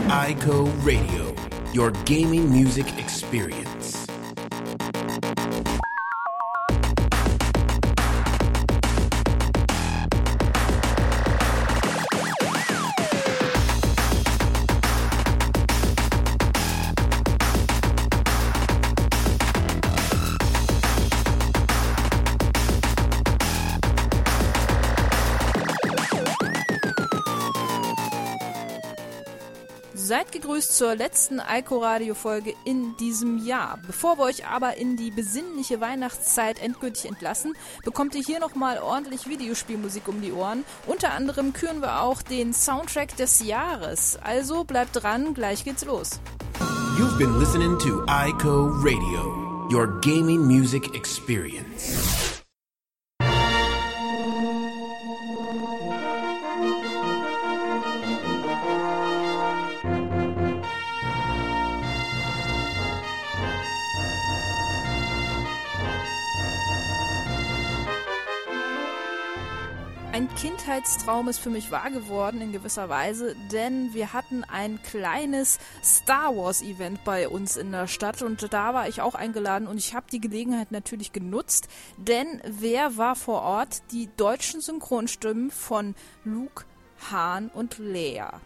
iCo Radio, your gaming music experience. Seid gegrüßt zur letzten iCo-Radio-Folge in diesem Jahr. Bevor wir euch aber in die besinnliche Weihnachtszeit endgültig entlassen, bekommt ihr hier nochmal ordentlich Videospielmusik um die Ohren. Unter anderem küren wir auch den Soundtrack des Jahres. Also bleibt dran, gleich geht's los. You've been listening to iCo Radio, your gaming music experience. Ein Kindheitstraum ist für mich wahr geworden in gewisser Weise, denn wir hatten ein kleines Star Wars Event bei uns in der Stadt und da war ich auch eingeladen und ich habe die Gelegenheit natürlich genutzt, denn wer war vor Ort? Die deutschen Synchronstimmen von Luke, Han und Leia.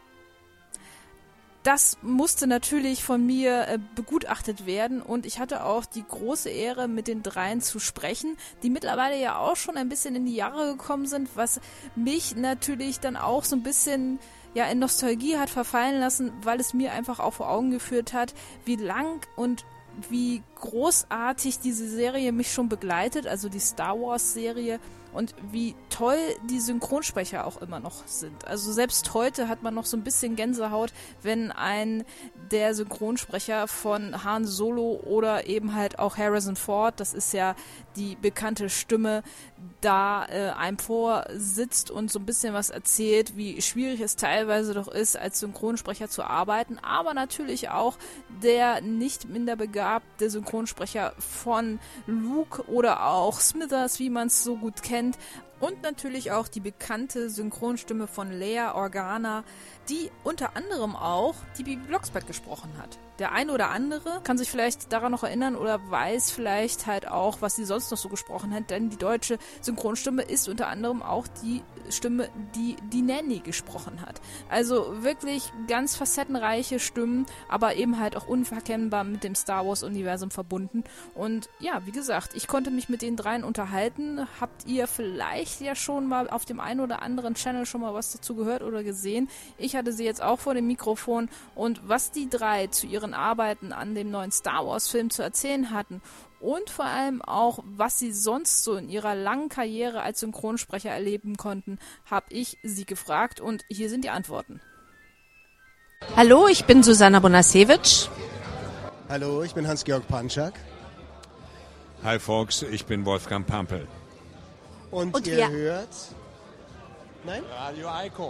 Das musste natürlich von mir begutachtet werden und ich hatte auch die große Ehre, mit den dreien zu sprechen, die mittlerweile ja auch schon ein bisschen in die Jahre gekommen sind, was mich natürlich dann auch so ein bisschen in Nostalgie hat verfallen lassen, weil es mir einfach auch vor Augen geführt hat, wie lang und wie großartig diese Serie mich schon begleitet, also die Star Wars Serie, und wie toll die Synchronsprecher auch immer noch sind. Also selbst heute hat man noch so ein bisschen Gänsehaut, wenn ein der Synchronsprecher von Han Solo oder eben halt auch Harrison Ford, das ist ja die bekannte Stimme, da einem vorsitzt und so ein bisschen was erzählt, wie schwierig es teilweise doch ist, als Synchronsprecher zu arbeiten, aber natürlich auch der nicht minder begabte Synchronsprecher von Luke oder auch Smithers, wie man es so gut kennt, und natürlich auch die bekannte Synchronstimme von Leia Organa, die unter anderem auch die Bibi Blocksberg gesprochen hat. Der eine oder andere kann sich vielleicht daran noch erinnern oder weiß vielleicht halt auch, was sie sonst noch so gesprochen hat, denn die deutsche Synchronstimme ist unter anderem auch die Stimme, die die Nanny gesprochen hat. Also wirklich ganz facettenreiche Stimmen, aber eben halt auch unverkennbar mit dem Star Wars-Universum verbunden. Und ja, wie gesagt, ich konnte mich mit den dreien unterhalten. Habt ihr vielleicht ja schon mal auf dem einen oder anderen Channel schon mal was dazu gehört oder gesehen? Ich hatte sie jetzt auch vor dem Mikrofon und was die drei zu ihren Arbeiten an dem neuen Star Wars Film zu erzählen hatten und vor allem auch, was sie sonst so in ihrer langen Karriere als Synchronsprecher erleben konnten, habe ich sie gefragt und hier sind die Antworten. Hallo, ich bin Susanna Bonasewicz. Hallo, ich bin Hans-Georg Panczak. Hi folks, ich bin Wolfgang Pampel. Und ihr hört... Nein? Radio iCo.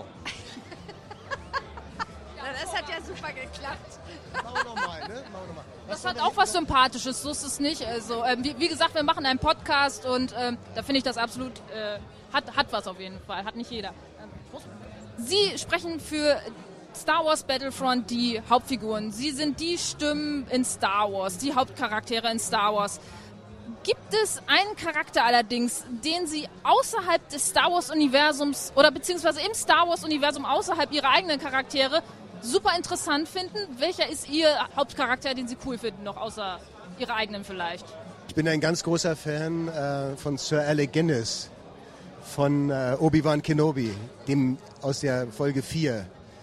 Das hat ja super geklappt. Machen wir nochmal, ne? Das hat auch was Sympathisches, so ist es nicht. Also, wie gesagt, wir machen einen Podcast und da finde ich das absolut, hat was auf jeden Fall, hat nicht jeder. Sie sprechen für Star Wars Battlefront die Hauptfiguren. Sie sind die Stimmen in Star Wars, die Hauptcharaktere in Star Wars. Gibt es einen Charakter allerdings, den Sie außerhalb des Star Wars-Universums oder beziehungsweise im Star Wars-Universum außerhalb Ihrer eigenen Charaktere super interessant finden? Welcher ist Ihr Hauptcharakter, den Sie cool finden, noch außer Ihrer eigenen vielleicht? Ich bin ein ganz großer Fan von Sir Alec Guinness, von Obi-Wan Kenobi, dem aus der Folge 4.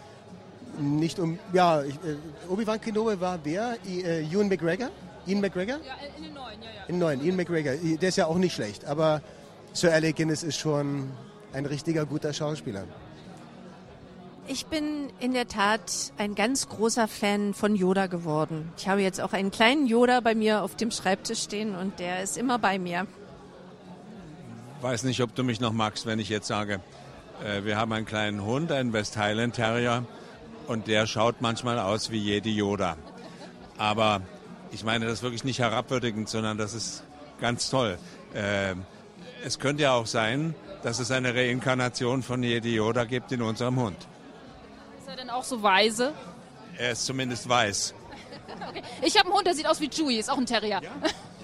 Obi-Wan Kenobi war wer? Ewan McGregor? Ian McGregor? Ja, in den neuen, ja. In den neuen, Ian McGregor. Der ist ja auch nicht schlecht, aber Sir Alec Guinness ist schon ein richtiger guter Schauspieler. Ich bin in der Tat ein ganz großer Fan von Yoda geworden. Ich habe jetzt auch einen kleinen Yoda bei mir auf dem Schreibtisch stehen und der ist immer bei mir. Weiß nicht, ob du mich noch magst, wenn ich jetzt sage, wir haben einen kleinen Hund, einen West Highland Terrier, und der schaut manchmal aus wie Jedi Yoda. Aber ich meine das wirklich nicht herabwürdigend, sondern das ist ganz toll. Es könnte ja auch sein, dass es eine Reinkarnation von Jedi Yoda gibt in unserem Hund. Ist er denn auch so weise? Er ist zumindest weiß. Okay. Ich habe einen Hund, der sieht aus wie Chewie, ist auch ein Terrier. Ja?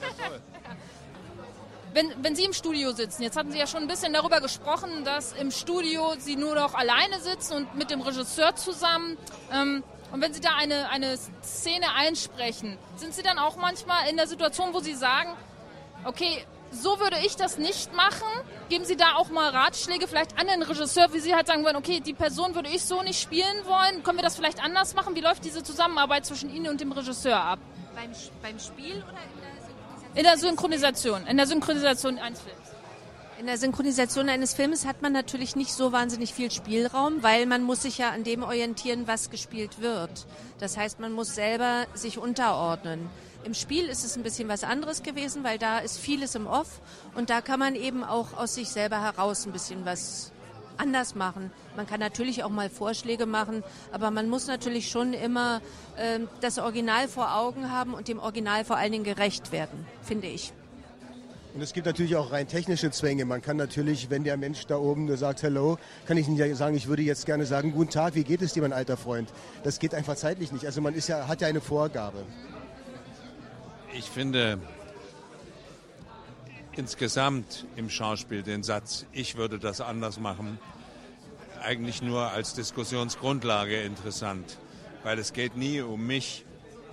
Wenn Sie im Studio sitzen, jetzt hatten Sie ja schon ein bisschen darüber gesprochen, dass im Studio Sie nur noch alleine sitzen und mit dem Regisseur zusammen. Und wenn Sie da eine Szene einsprechen, sind Sie dann auch manchmal in der Situation, wo Sie sagen, okay, so würde ich das nicht machen? Geben Sie da auch mal Ratschläge vielleicht an den Regisseur, wie Sie halt sagen wollen, okay, die Person würde ich so nicht spielen wollen. Können wir das vielleicht anders machen? Wie läuft diese Zusammenarbeit zwischen Ihnen und dem Regisseur ab? Beim Spiel oder in der Synchronisation? In der Synchronisation eines Films. In der Synchronisation eines Films hat man natürlich nicht so wahnsinnig viel Spielraum, weil man muss sich ja an dem orientieren, was gespielt wird. Das heißt, man muss selber sich unterordnen. Im Spiel ist es ein bisschen was anderes gewesen, weil da ist vieles im Off und da kann man eben auch aus sich selber heraus ein bisschen was anders machen. Man kann natürlich auch mal Vorschläge machen, aber man muss natürlich schon immer das Original vor Augen haben und dem Original vor allen Dingen gerecht werden, finde ich. Und es gibt natürlich auch rein technische Zwänge. Man kann natürlich, wenn der Mensch da oben nur sagt Hello, kann ich nicht sagen, ich würde jetzt gerne sagen, guten Tag, wie geht es dir, mein alter Freund? Das geht einfach zeitlich nicht. Also man hat ja eine Vorgabe. Ich finde insgesamt im Schauspiel den Satz, ich würde das anders machen, eigentlich nur als Diskussionsgrundlage interessant. Weil es geht nie um mich.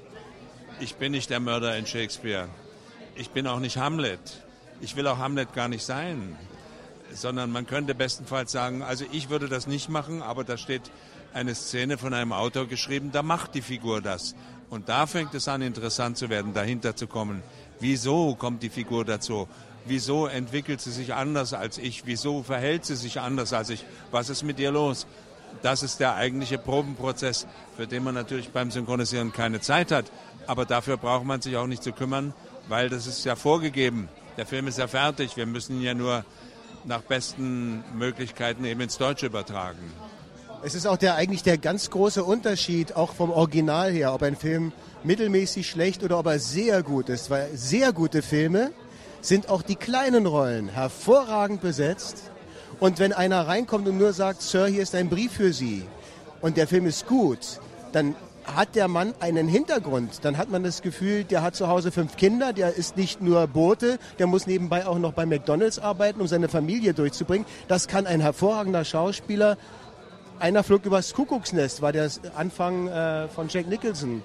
Ich bin nicht der Mörder in Shakespeare. Ich bin auch nicht Hamlet. Ich will auch Hamlet gar nicht sein. Sondern man könnte bestenfalls sagen, also ich würde das nicht machen, aber da steht eine Szene von einem Autor geschrieben, da macht die Figur das. Und da fängt es an, interessant zu werden, dahinter zu kommen. Wieso kommt die Figur dazu? Wieso entwickelt sie sich anders als ich? Wieso verhält sie sich anders als ich? Was ist mit ihr los? Das ist der eigentliche Probenprozess, für den man natürlich beim Synchronisieren keine Zeit hat. Aber dafür braucht man sich auch nicht zu kümmern, weil das ist ja vorgegeben. Der Film ist ja fertig. Wir müssen ihn ja nur nach besten Möglichkeiten eben ins Deutsche übertragen. Es ist auch eigentlich der ganz große Unterschied, auch vom Original her, ob ein Film mittelmäßig schlecht oder ob er sehr gut ist. Weil sehr gute Filme sind auch die kleinen Rollen hervorragend besetzt. Und wenn einer reinkommt und nur sagt, Sir, hier ist ein Brief für Sie und der Film ist gut, dann hat der Mann einen Hintergrund. Dann hat man das Gefühl, der hat zu Hause 5 Kinder, der ist nicht nur Bote, der muss nebenbei auch noch bei McDonald's arbeiten, um seine Familie durchzubringen. Das kann ein hervorragender Schauspieler. Einer flog übers Kuckucksnest, war der Anfang von Jack Nicholson.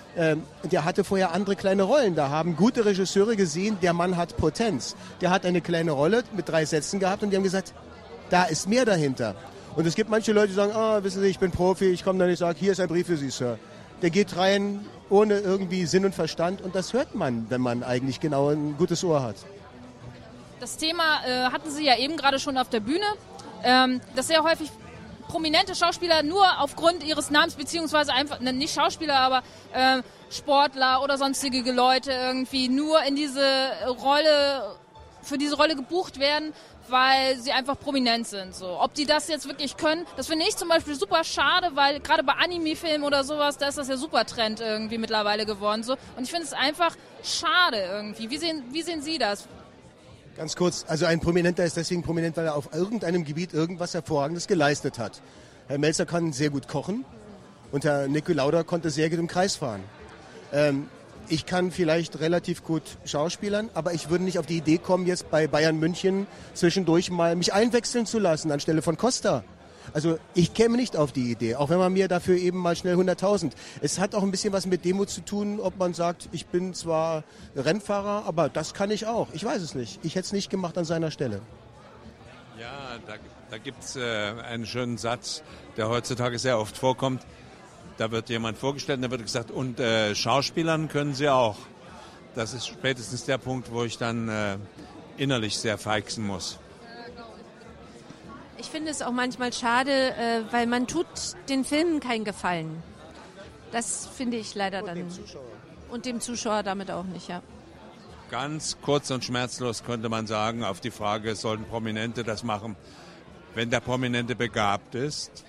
Der hatte vorher andere kleine Rollen. Da haben gute Regisseure gesehen, der Mann hat Potenz. Der hat eine kleine Rolle mit 3 Sätzen gehabt und die haben gesagt, da ist mehr dahinter. Und es gibt manche Leute, die sagen, wissen Sie, ich bin Profi, ich komme dann nicht, sage, hier ist ein Brief für Sie, Sir. Der geht rein ohne irgendwie Sinn und Verstand und das hört man, wenn man eigentlich genau ein gutes Ohr hat. Das Thema hatten Sie ja eben gerade schon auf der Bühne, dass sehr häufig prominente Schauspieler nur aufgrund ihres Namens, beziehungsweise einfach, nicht Schauspieler, aber Sportler oder sonstige Leute irgendwie nur in für diese Rolle gebucht werden, weil sie einfach prominent sind. So. Ob die das jetzt wirklich können, das finde ich zum Beispiel super schade, weil gerade bei Anime-Filmen oder sowas, da ist das ja super Trend irgendwie mittlerweile geworden. So. Und ich finde es einfach schade irgendwie. Wie sehen Sie das? Ganz kurz, also ein Prominenter ist deswegen prominent, weil er auf irgendeinem Gebiet irgendwas Hervorragendes geleistet hat. Herr Melzer kann sehr gut kochen und Herr Niki Lauda konnte sehr gut im Kreis fahren. Ich kann vielleicht relativ gut schauspielern, aber ich würde nicht auf die Idee kommen, jetzt bei Bayern München zwischendurch mal mich einwechseln zu lassen anstelle von Costa. Also ich käme nicht auf die Idee, auch wenn man mir dafür eben mal schnell 100.000. Es hat auch ein bisschen was mit Demut zu tun, ob man sagt, ich bin zwar Rennfahrer, aber das kann ich auch. Ich weiß es nicht. Ich hätte es nicht gemacht an seiner Stelle. Ja, da gibt es einen schönen Satz, der heutzutage sehr oft vorkommt. Da wird jemand vorgestellt und da wird gesagt, und Schauspielern können sie auch. Das ist spätestens der Punkt, wo ich dann innerlich sehr feixen muss. Ich finde es auch manchmal schade, weil man tut den Filmen keinen Gefallen. Das finde ich leider dann. Dem Zuschauer. Und dem Zuschauer damit auch nicht, ja. Ganz kurz und schmerzlos könnte man sagen, auf die Frage, sollten Prominente das machen, wenn der Prominente begabt ist?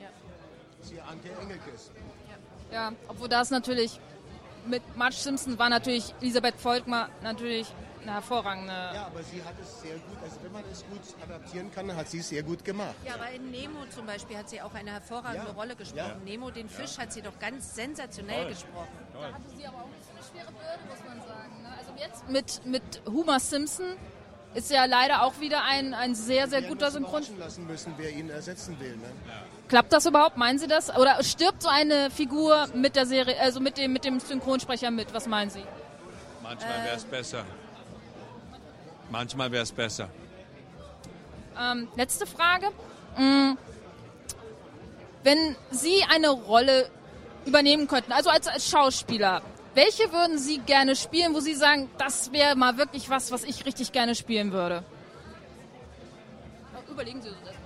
Ja, obwohl das natürlich mit Marge Simpson war natürlich Elisabeth Volkmar natürlich eine hervorragende... Ja, aber sie hat es sehr gut, also wenn man es gut adaptieren kann, hat sie es sehr gut gemacht. Ja, aber in Nemo zum Beispiel hat sie auch eine hervorragende Rolle gesprochen. Ja. Nemo, den Fisch, hat sie doch ganz sensationell gesprochen. Da hatte sie aber auch nicht so eine schwere Bürde, muss man sagen. Ne? Also jetzt mit Homer Simpson ist ja leider auch wieder ein sehr, sehr guter Synchron... lassen müssen, wer ihn ersetzen will. Ne? Ja. Klappt das überhaupt? Meinen Sie das? Oder stirbt so eine Figur mit der Serie, also mit dem Synchronsprecher mit? Was meinen Sie? Manchmal wäre es besser. Manchmal wäre es besser. Letzte Frage. Wenn Sie eine Rolle übernehmen könnten, also als Schauspieler, welche würden Sie gerne spielen, wo Sie sagen, das wäre mal wirklich was ich richtig gerne spielen würde? Überlegen Sie das erstmal.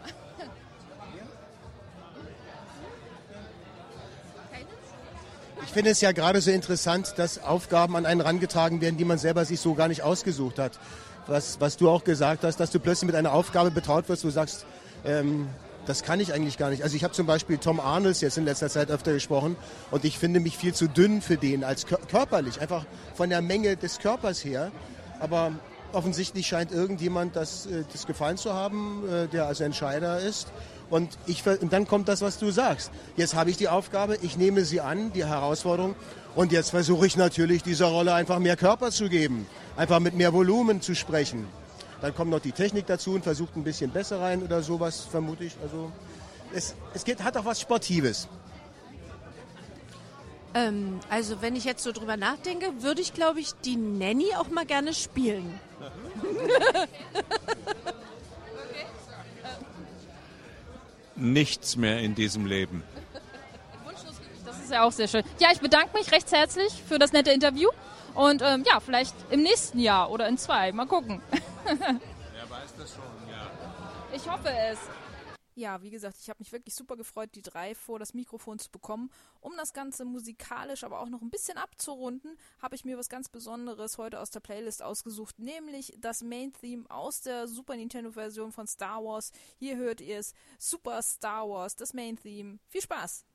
Ich finde es ja gerade so interessant, dass Aufgaben an einen herangetragen werden, die man selber sich so gar nicht ausgesucht hat. Was du auch gesagt hast, dass du plötzlich mit einer Aufgabe betraut wirst, wo du sagst, das kann ich eigentlich gar nicht. Also ich habe zum Beispiel Tom Arnold jetzt in letzter Zeit öfter gesprochen und ich finde mich viel zu dünn für den als körperlich, einfach von der Menge des Körpers her. Aber offensichtlich scheint irgendjemand das gefallen zu haben, der also Entscheider ist. Und dann kommt das, was du sagst. Jetzt habe ich die Aufgabe, ich nehme sie an, die Herausforderung. Und jetzt versuche ich natürlich, dieser Rolle einfach mehr Körper zu geben. Einfach mit mehr Volumen zu sprechen. Dann kommt noch die Technik dazu und versucht ein bisschen besser rein oder sowas, vermute ich. Also hat auch was Sportives. Also wenn ich jetzt so drüber nachdenke, würde ich, glaube ich, die Nanny auch mal gerne spielen. Nichts mehr in diesem Leben. Das ist ja auch sehr schön. Ja, ich bedanke mich recht herzlich für das nette Interview und ja, vielleicht im nächsten Jahr oder in 2. Mal gucken. Wer weiß das schon, ja. Ich hoffe es. Ja, wie gesagt, ich habe mich wirklich super gefreut, die 3 vor das Mikrofon zu bekommen. Um das Ganze musikalisch, aber auch noch ein bisschen abzurunden, habe ich mir was ganz Besonderes heute aus der Playlist ausgesucht, nämlich das Main-Theme aus der Super Nintendo-Version von Star Wars. Hier hört ihr es, Super Star Wars, das Main-Theme. Viel Spaß!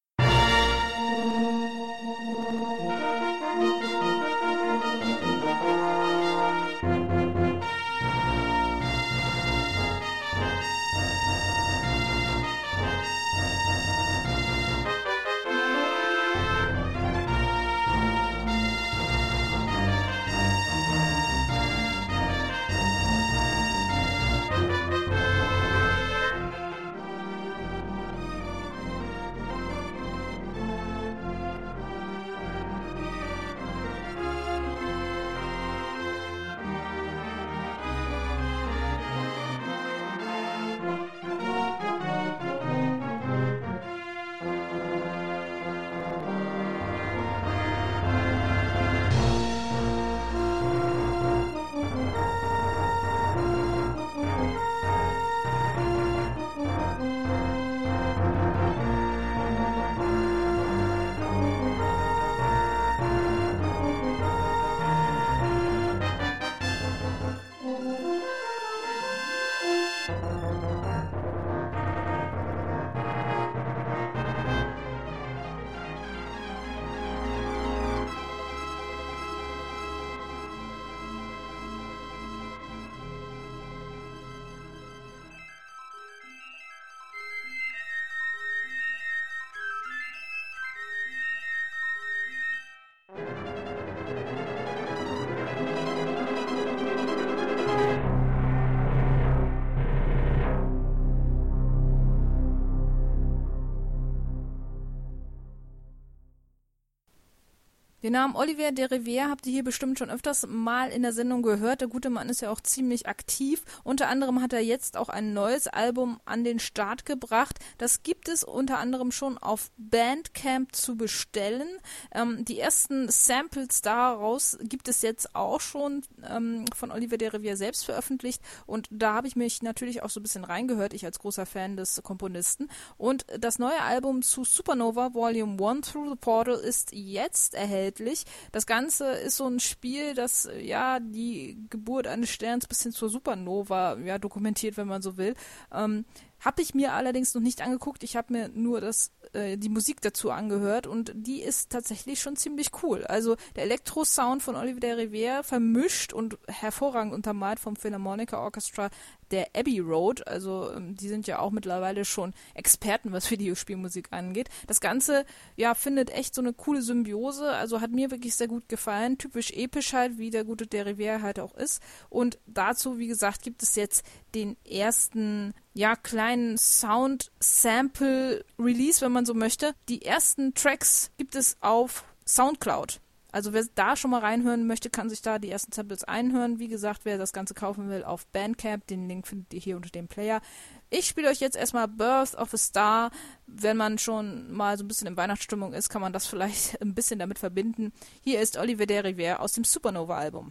Den Namen Olivier de Rivière habt ihr hier bestimmt schon öfters mal in der Sendung gehört. Der gute Mann ist ja auch ziemlich aktiv. Unter anderem hat er jetzt auch ein neues Album an den Start gebracht. Das gibt es unter anderem schon auf Bandcamp zu bestellen. Die ersten Samples daraus gibt es jetzt auch schon von Olivier de Rivière selbst veröffentlicht. Und da habe ich mich natürlich auch so ein bisschen reingehört, ich als großer Fan des Komponisten. Und das neue Album zu Supernova Volume 1 Through the Portal ist jetzt erhältlich. Das Ganze ist so ein Spiel, das ja die Geburt eines Sterns bis hin zur Supernova dokumentiert, wenn man so will. Habe ich mir allerdings noch nicht angeguckt. Ich habe mir nur die Musik dazu angehört und die ist tatsächlich schon ziemlich cool. Also der Elektro-Sound von Olivier de Rivière vermischt und hervorragend untermalt vom Philharmonica Orchestra der Abbey Road. Also die sind ja auch mittlerweile schon Experten, was Videospielmusik angeht. Das Ganze, ja, findet echt so eine coole Symbiose. Also hat mir wirklich sehr gut gefallen. Typisch episch halt, wie der gute de Rivière halt auch ist. Und dazu, wie gesagt, gibt es jetzt den ersten, ja, kleinen Sound-Sample-Release, wenn man so möchte. Die ersten Tracks gibt es auf Soundcloud. Also wer da schon mal reinhören möchte, kann sich da die ersten Samples einhören. Wie gesagt, wer das Ganze kaufen will, auf Bandcamp. Den Link findet ihr hier unter dem Player. Ich spiele euch jetzt erstmal Birth of a Star. Wenn man schon mal so ein bisschen in Weihnachtsstimmung ist, kann man das vielleicht ein bisschen damit verbinden. Hier ist Olivier de Rivière aus dem Supernova-Album.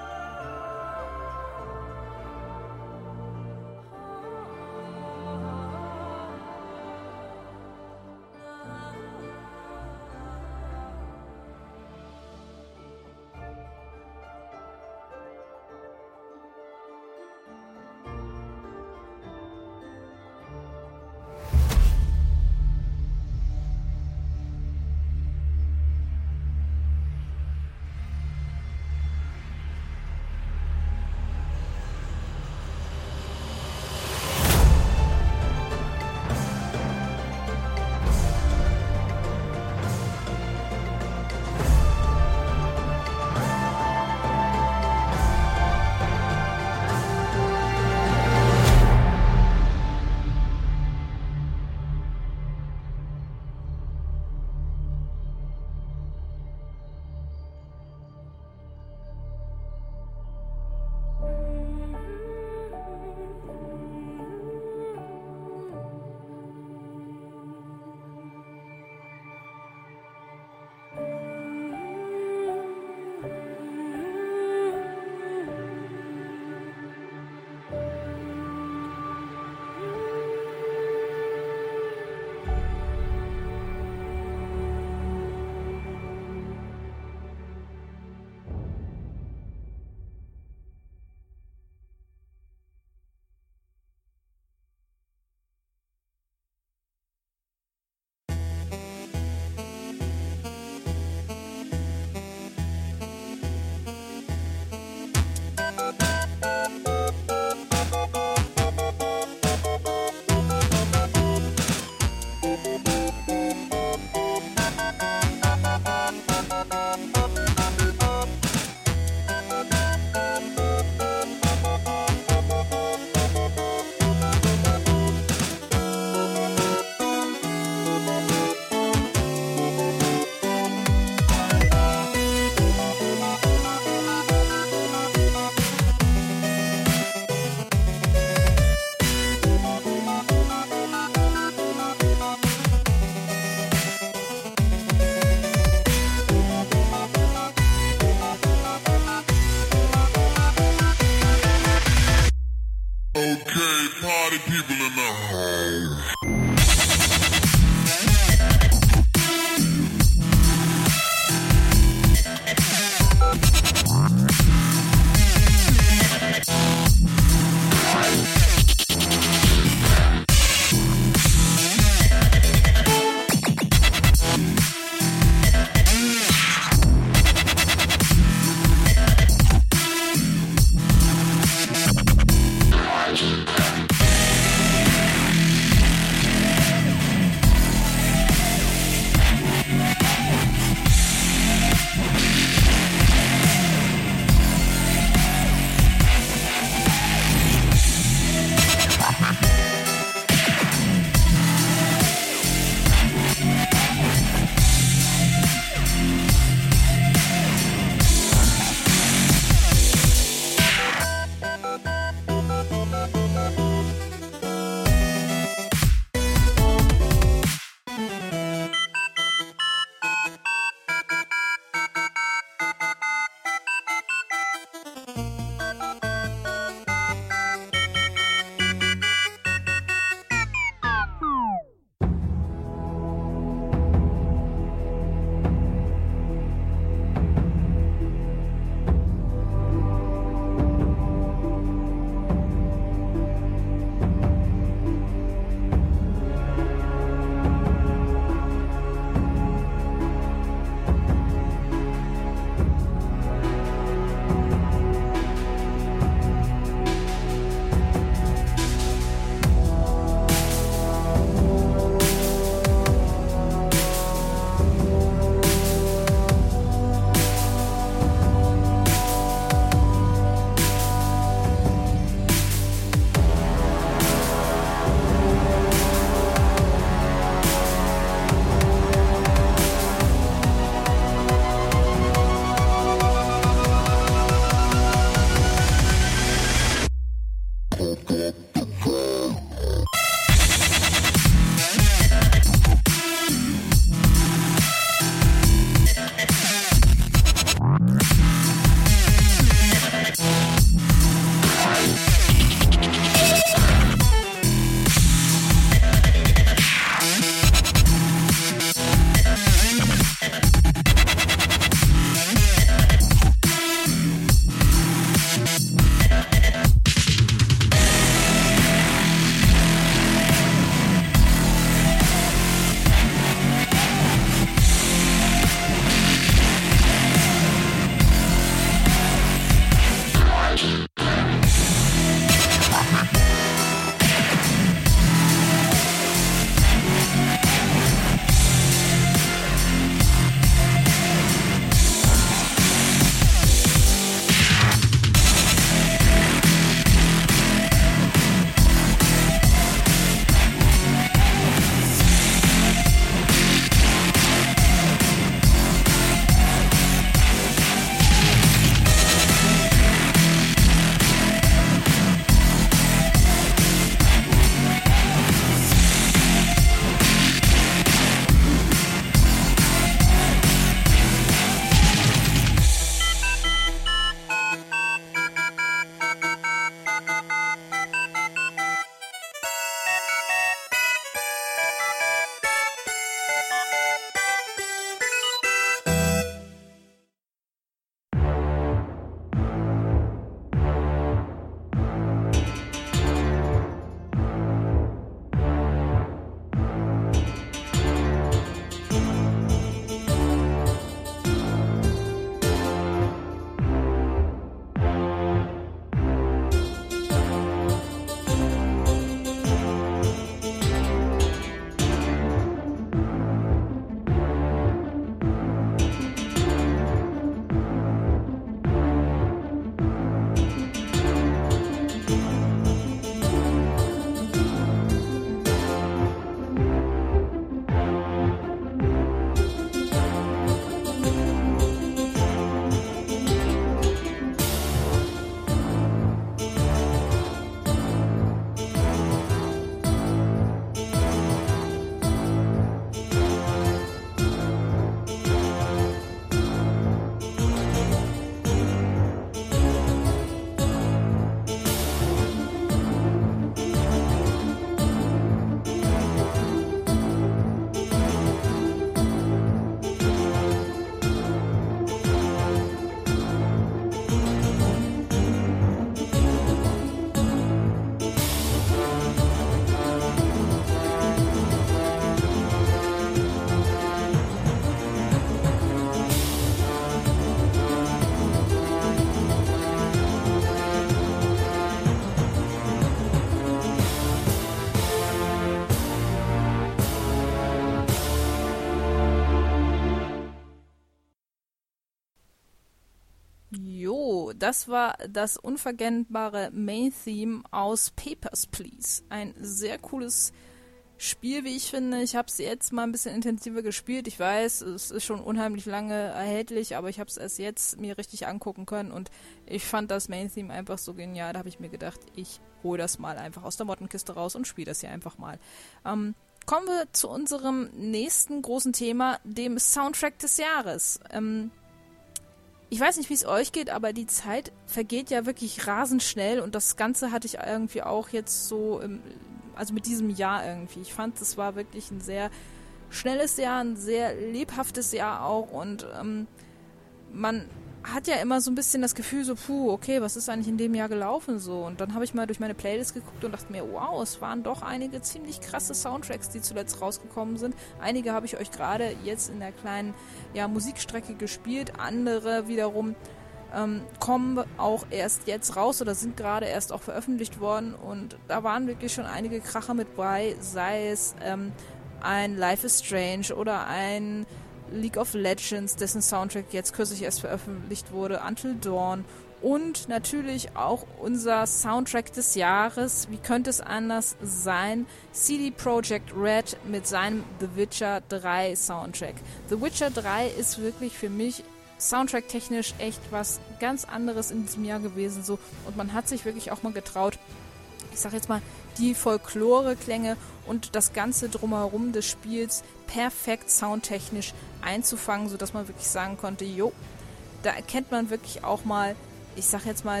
das war das unverkennbare Main-Theme aus Papers, Please. Ein sehr cooles Spiel, wie ich finde. Ich habe es jetzt mal ein bisschen intensiver gespielt. Ich weiß, es ist schon unheimlich lange erhältlich, aber ich habe es erst jetzt mir richtig angucken können und ich fand das Main-Theme einfach so genial. Da habe ich mir gedacht, ich hole das mal einfach aus der Mottenkiste raus und spiele das hier einfach mal. Kommen wir zu unserem nächsten großen Thema, dem Soundtrack des Jahres. Ich weiß nicht, wie es euch geht, aber die Zeit vergeht ja wirklich rasend schnell und das Ganze hatte ich irgendwie auch jetzt so also mit diesem Jahr irgendwie. Ich fand, es war wirklich ein sehr schnelles Jahr, ein sehr lebhaftes Jahr auch und man hat ja immer so ein bisschen das Gefühl so, okay, was ist eigentlich in dem Jahr gelaufen so? Und dann habe ich mal durch meine Playlist geguckt und dachte mir, wow, es waren doch einige ziemlich krasse Soundtracks, die zuletzt rausgekommen sind. Einige habe ich euch gerade jetzt in der kleinen Musikstrecke gespielt, andere wiederum kommen auch erst jetzt raus oder sind gerade erst auch veröffentlicht worden und da waren wirklich schon einige Kracher mit bei, sei es ein Life is Strange oder ein League of Legends, dessen Soundtrack jetzt kürzlich erst veröffentlicht wurde, Until Dawn und natürlich auch unser Soundtrack des Jahres, wie könnte es anders sein, CD Projekt Red mit seinem The Witcher 3 Soundtrack. The Witcher 3 ist wirklich für mich soundtracktechnisch echt was ganz anderes in diesem Jahr gewesen so und man hat sich wirklich auch mal getraut, ich sag jetzt mal, die Folklore-Klänge und das Ganze drumherum des Spiels perfekt soundtechnisch einzufangen, sodass man wirklich sagen konnte, da erkennt man wirklich auch mal, ich sag jetzt mal,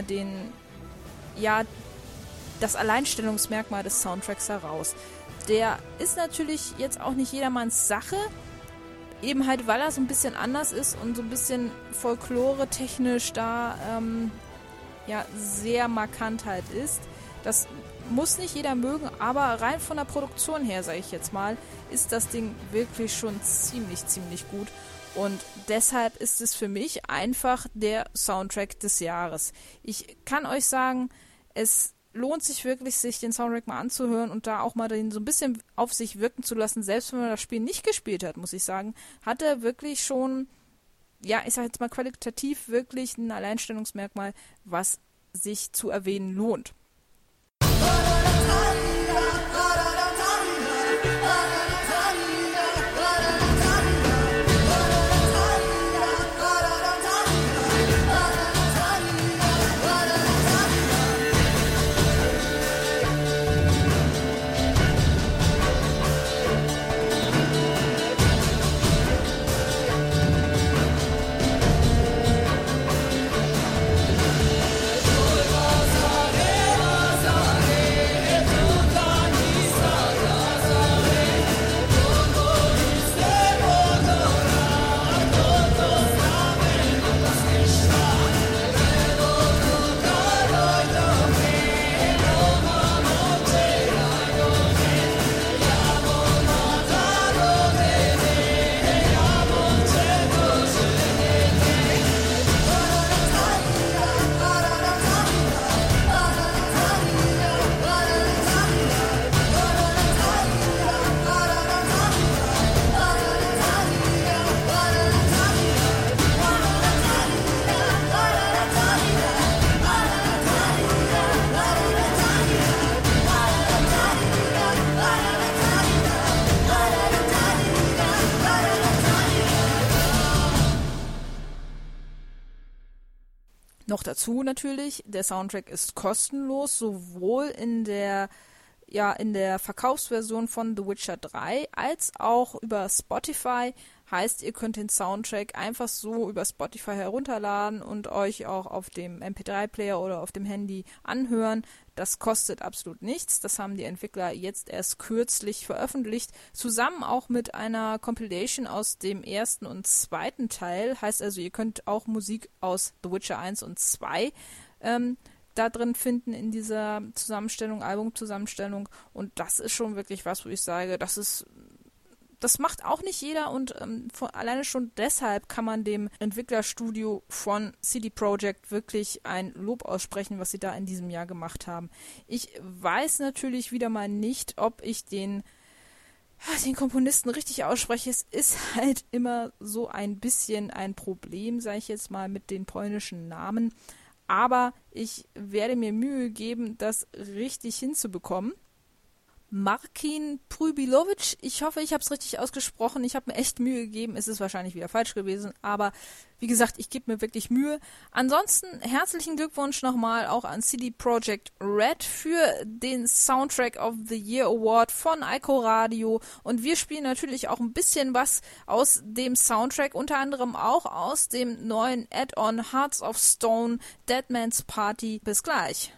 das Alleinstellungsmerkmal des Soundtracks heraus. Der ist natürlich jetzt auch nicht jedermanns Sache, eben halt, weil er so ein bisschen anders ist und so ein bisschen folklore-technisch da sehr markant halt ist. Das muss nicht jeder mögen, aber rein von der Produktion her, sage ich jetzt mal, ist das Ding wirklich schon ziemlich, ziemlich gut. Und deshalb ist es für mich einfach der Soundtrack des Jahres. Ich kann euch sagen, es lohnt sich wirklich, sich den Soundtrack mal anzuhören und da auch mal den so ein bisschen auf sich wirken zu lassen. Selbst wenn man das Spiel nicht gespielt hat, muss ich sagen, hat er wirklich schon, ich sag jetzt mal qualitativ wirklich ein Alleinstellungsmerkmal, was sich zu erwähnen lohnt. Noch dazu natürlich, der Soundtrack ist kostenlos, sowohl in der Verkaufsversion von The Witcher 3 als auch über Spotify. Heißt, ihr könnt den Soundtrack einfach so über Spotify herunterladen und euch auch auf dem MP3-Player oder auf dem Handy anhören. Das kostet absolut nichts. Das haben die Entwickler jetzt erst kürzlich veröffentlicht. Zusammen auch mit einer Compilation aus dem ersten und zweiten Teil. Heißt also, ihr könnt auch Musik aus The Witcher 1 und 2 da drin finden in dieser Zusammenstellung, Albumzusammenstellung. Und das ist schon wirklich was, wo ich sage, das macht auch nicht jeder und alleine schon deshalb kann man dem Entwicklerstudio von CD Projekt wirklich ein Lob aussprechen, was sie da in diesem Jahr gemacht haben. Ich weiß natürlich wieder mal nicht, ob ich den Komponisten richtig ausspreche. Es ist halt immer so ein bisschen ein Problem, sage ich jetzt mal, mit den polnischen Namen. aber ich werde mir Mühe geben, das richtig hinzubekommen. Marcin Prybilovic, ich hoffe, ich habe es richtig ausgesprochen. Ich habe mir echt Mühe gegeben. Es ist wahrscheinlich wieder falsch gewesen, aber wie gesagt, ich gebe mir wirklich Mühe. Ansonsten herzlichen Glückwunsch nochmal auch an CD Projekt Red für den Soundtrack of the Year Award von Ico Radio. Und wir spielen natürlich auch ein bisschen was aus dem Soundtrack, unter anderem auch aus dem neuen Add-on Hearts of Stone, Dead Man's Party. Bis gleich.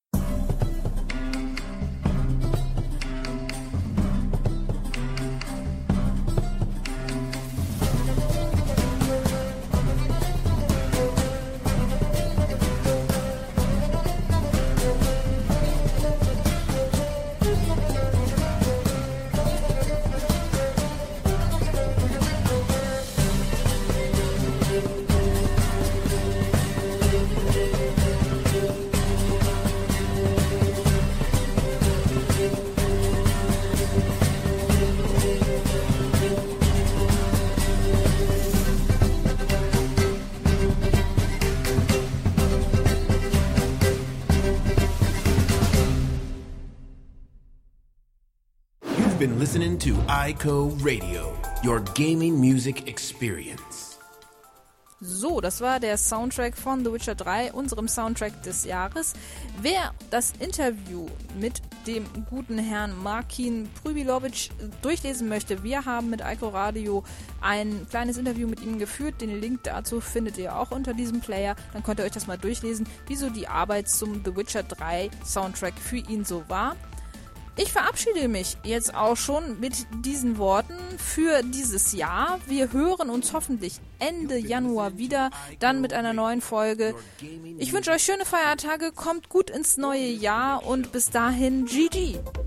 Been listening to Ico Radio, your gaming music experience. So, das war der Soundtrack von The Witcher 3, unserem Soundtrack des Jahres. Wer das Interview mit dem guten Herrn Marcin Prybilovic durchlesen möchte, wir haben mit Ico Radio ein kleines Interview mit ihm geführt. Den Link dazu findet ihr auch unter diesem Player. Dann könnt ihr euch das mal durchlesen, wieso die Arbeit zum The Witcher 3 Soundtrack für ihn so war. Ich verabschiede mich jetzt auch schon mit diesen Worten für dieses Jahr. Wir hören uns hoffentlich Ende Januar wieder, dann mit einer neuen Folge. Ich wünsche euch schöne Feiertage, kommt gut ins neue Jahr und bis dahin GG.